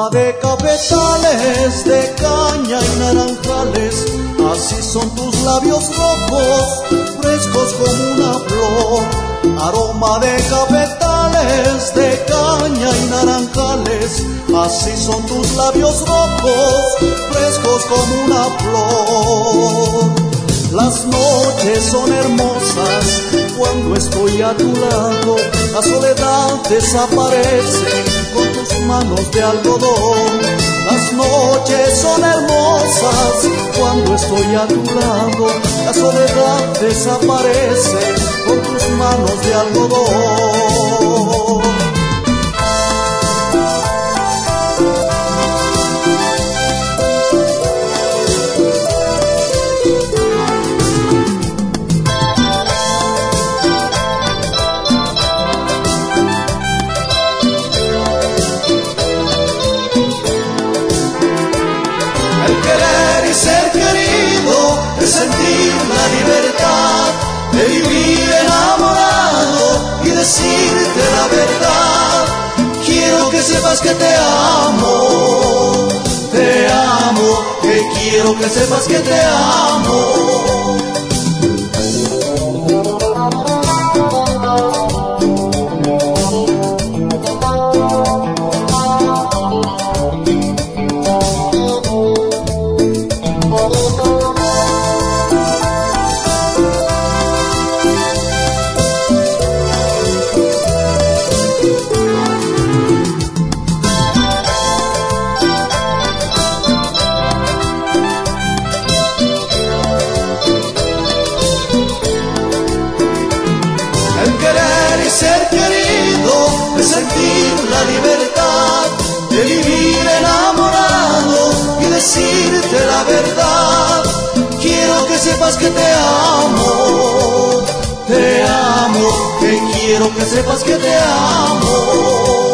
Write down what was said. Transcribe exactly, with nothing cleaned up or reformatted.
Aroma de cafetales, de caña y naranjales, así son tus labios rojos, frescos como una flor. Aroma de cafetales, de caña y naranjales, así son tus labios rojos, frescos como una flor. Las noches son hermosas cuando estoy a tu lado, la soledad desaparece con tus manos de algodón. Las noches son hermosas cuando estoy a tu lado, la soledad desaparece con tus manos de algodón. Ser querido es sentir la libertad de vivir enamorado y decirte la verdad. Quiero que sepas que te amo, te amo, que quiero que sepas que te amo. Ser querido es sentir la libertad de vivir enamorado y decirte la verdad. Quiero que sepas que te amo, te amo, que quiero que sepas que te amo.